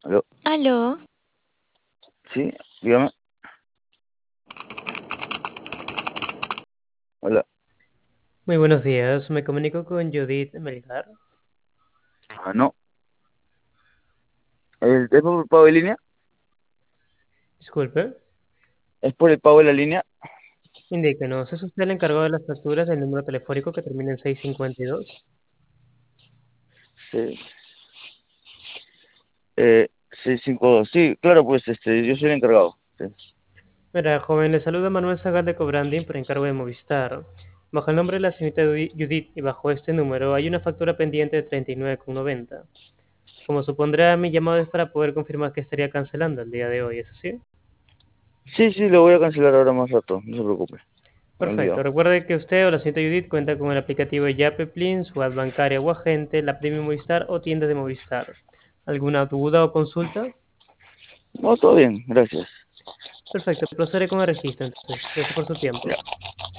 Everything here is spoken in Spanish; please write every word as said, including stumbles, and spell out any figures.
Aló, Aló, sí, dígame. Hola. Muy buenos días, me comunico con Judith Melgar. Ah, no. ¿El, ¿Es por el pago de línea? Disculpe, ¿Es por el pago de la línea? indíquenos, ¿es usted el encargado de las facturas del número telefónico que termina en seiscientos cincuenta y dos? Sí. Eh, seiscientos cincuenta y dos. Sí, claro, pues este, yo soy el encargado. Sí. Mira, joven, le saluda Manuel Zagal de Cobranding por encargo de Movistar. Bajo el nombre de la señorita Judi- Judith y bajo este número hay una factura pendiente de treinta y nueve con noventa. Como supondrá, mi llamado es para poder confirmar que estaría cancelando el día de hoy, ¿es así? Sí, sí, lo voy a cancelar ahora más rato, no se preocupe. Buen día. Perfecto. Recuerde que usted o la señorita Judith cuenta con el aplicativo Yape Plin, su app bancaria o agente, la Premium Movistar o tiendas de Movistar. ¿Alguna duda o consulta? No, todo bien, gracias. Perfecto. Procederé con el registro entonces. Gracias por su tiempo.